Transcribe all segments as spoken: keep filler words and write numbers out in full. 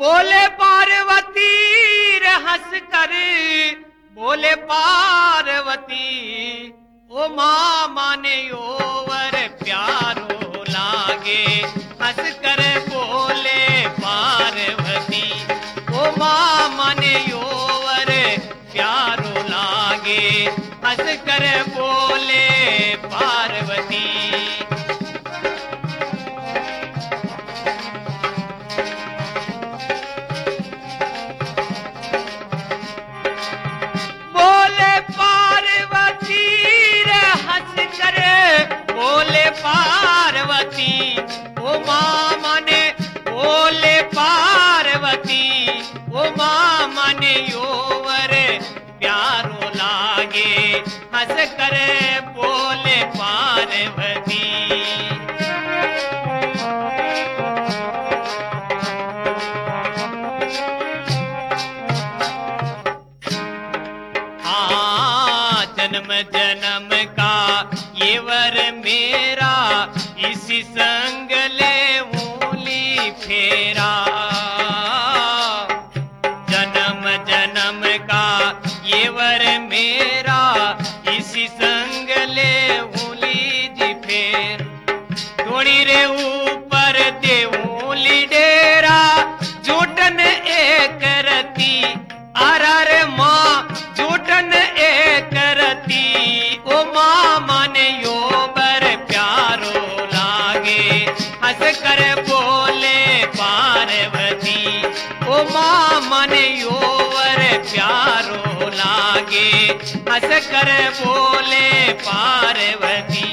बोले पार्वती रे हंस कर, बोले पार्वती ओ माँ माने योवर प्यारो लागे, हंस कर बोले पार्वती ओ माँ माने योवर प्यारो लागे, हंस कर बोले पार्वती। बोले पार्वती रे हंस कर बोले पार्वती ओ माँ माने बोले पार्वती ओ माँ माने योवर प्यारो लागे, हंस कर बोले पार्वती। हाँ जन्म जन्म का ये वर मेरा, इसी संग ले मूली फेरा। जन्म जन्म का ये वर मेरा, इसी संग ले मूली जी फेर। थोड़ी रे ऊपर देऊली डेरा, झूठन एक रती अरर माँ झूठन एक रती ओ माँ माने योवर प्यारो लागे, हंस कर बोले पार्वती ओ माँ माने योवर प्यारो लागे, हंस कर बोले पार्वती।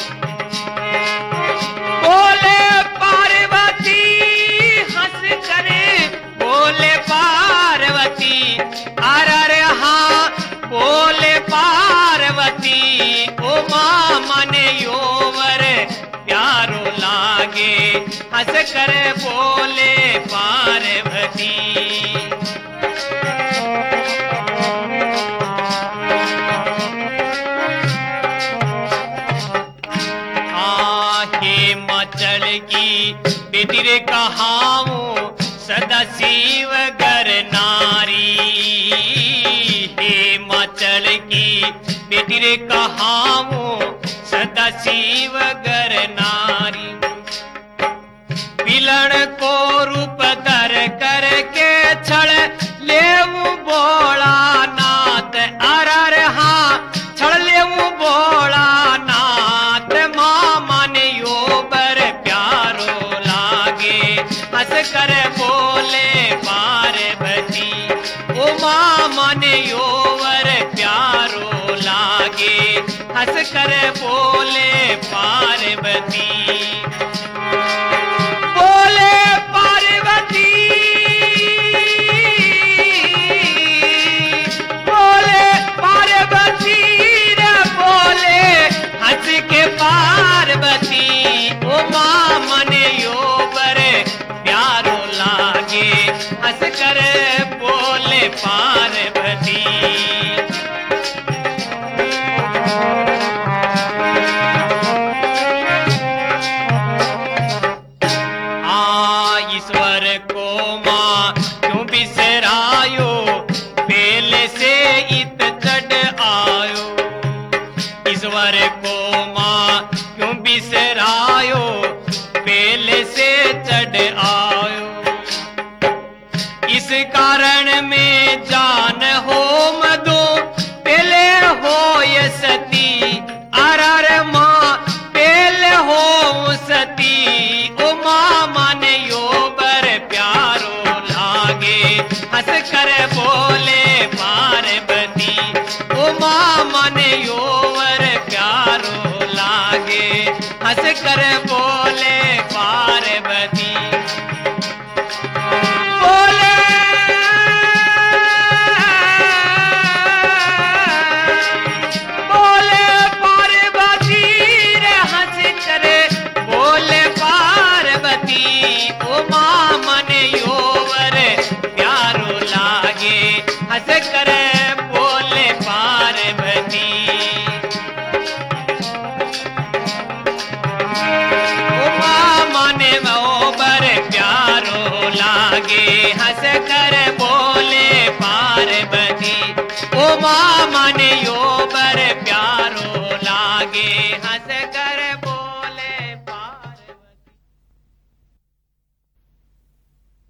बोले पार्वती हंस कर बोले पार्वती अरर हाँ बोले पार्वती ओ माँ माने योवर प्यारो लागे, हंस कर बोले पार्वती। हिमाचल की बेटी रे कहाऊं सदा शिव गर नारी, हिमाचल की बेटी रे कहाऊं सदा शिव गर नारी। पिलड़ को रूप धर करके छड़ लेऊ बोला नाथ अरर हाँ छड़ लेऊ बोला नाथ माँ माने योवर प्यारो लागे, हंस कर बोले पार्वती ओ माँ माने योवर प्यारो लागे, हंस कर बोले पार्वती। बोले पार्वती बोले पार्वती रे बोले हंस के पार्वती ओ माँ मने योवर प्यारो लागे, हंस कर बोले पार्वती। ईश्वर को माँ क्यों बिसरायो, पहले से इत चढ़ आयो। ईश्वर को माँ क्यों बिसरायो, पहले से चढ़ आयो। इस कारण में जान हो मधु पहले हो ये सती अरर माँ पहले हो सती ओ माँ माने योवर प्यारो लागे, हंस कर बोले पार्वती ओ माँ माने योवर प्यारो लागे, हंस कर बोले पार्वती। बोले बोले पार्वती रे हंस कर बोले पार्वती ओ माँ मने योवर प्यारो लागे, हंस कर बोले पार्वती। हंस कर